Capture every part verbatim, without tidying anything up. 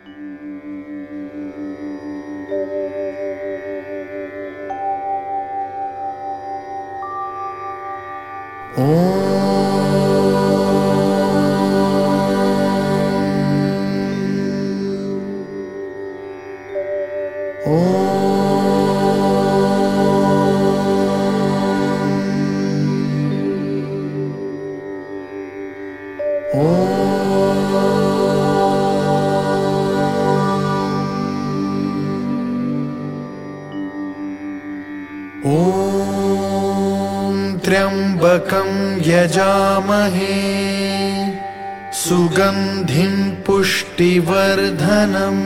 त्र्यम्बकं यजामहे सुगन्धिं पुष्टिवर्धनम्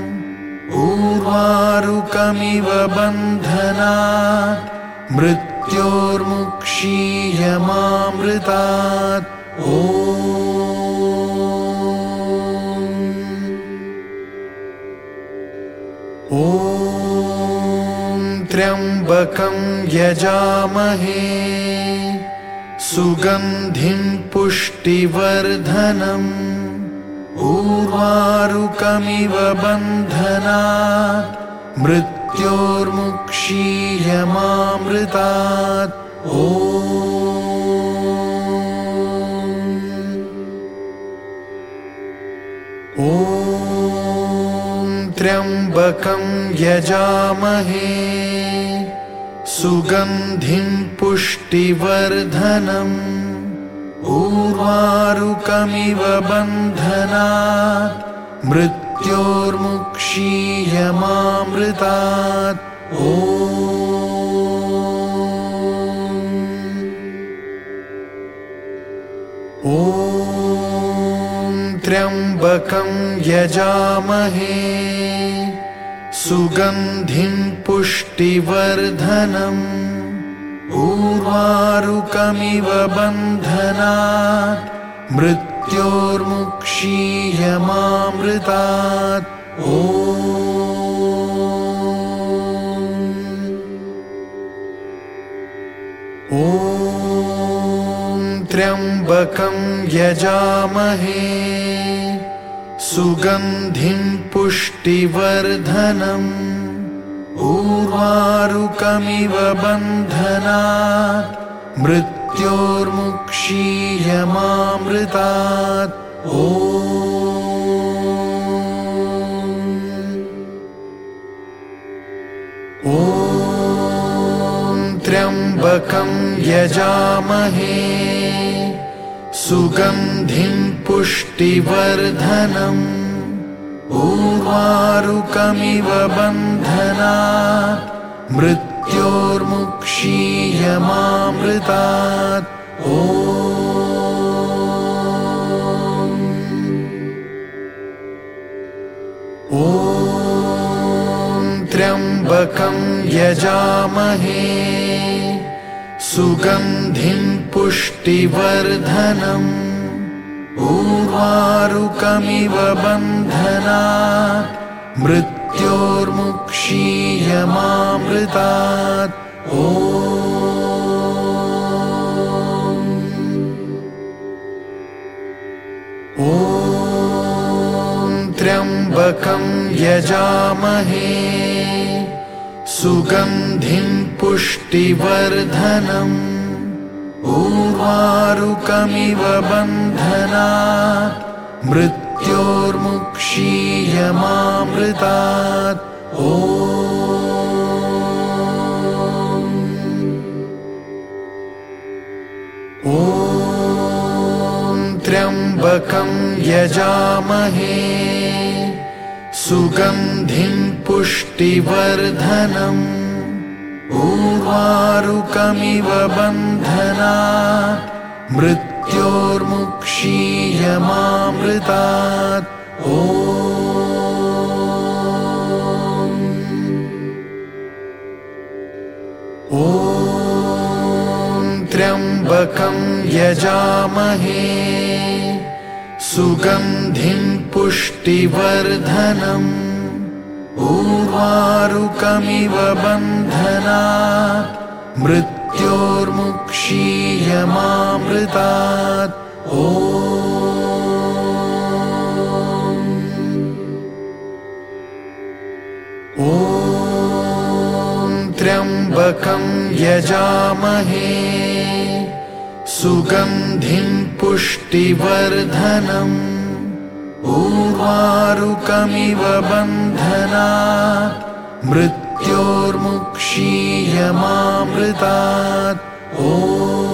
उर्वारुकमिव बन्धनात् मृत्योर्मुक्षीयमामृतात्। ॐ त्र्यम्बकं यजामहे सुगन्धिं पुष्टिवर्धनम् उर्वारुकमिव बन्धनात् मृत्योर्मुक्षीयमामृतात्। ॐ त्र्यम्बकं यजामहे सुगन्धिं पुष्टिवर्धनम् उर्वारुकमिव बन्धनात् मृत्योर्मुक्षीयमामृतात्। ॐ त्र्यम्बकं यजामहे सुगन्धिं पुष्टिवर्धनम् उर्वारुकमिव बन्धनात् मृत्योर्मुक्षीयमामृतात्। ॐ त्र्यम्बकं यजामहे सुगन्धिं पुष्टिवर्धनम् उर्वारुकमिव बन्धनात् मृत्योर्मुक्षीयमामृतात्। ॐ त्र्यम्बकं यजामहे सुगन्धिं पुष्टिवर्धनम् उर्वारुकमिव बन्धनात् मृत्योर्मुक्षीयमामृतात्। ॐ त्र्यम्बकं यजामहे सुगन्धिं पुष्टिवर्धनम् उर्वारुकमिव बन्धनात् मृत्योर्मुक्षीयमामृतात्। ॐ त्र्यम्बकं यजामहे सुगन्धिं पुष्टिवर्धनम् उर्वारुकमिव बन्धनात् मृत्योर्मुक्षीयमामृतात्। ॐ त्र्यम्बकं यजामहे सुगन्धिं पुष्टिवर्धनम् उर्वारुकमिव बन्धनात् मृत्योर्मुक्षीयमामृतात्। ॐ त्र्यम्बकं यजामहे सुगन्धिं पुष्टिवर्धनम् उर्वारुकमिव बन्धनात् मृत्योर्मुक्षीयमामृतात्। ॐ त्र्यम्बकं यजामहे सुगन्धिं पुष्टिवर्धनम् उर्वारुकमिव बन्धनात् मृत्योर्मुक्षीयमामृतात्। ॐ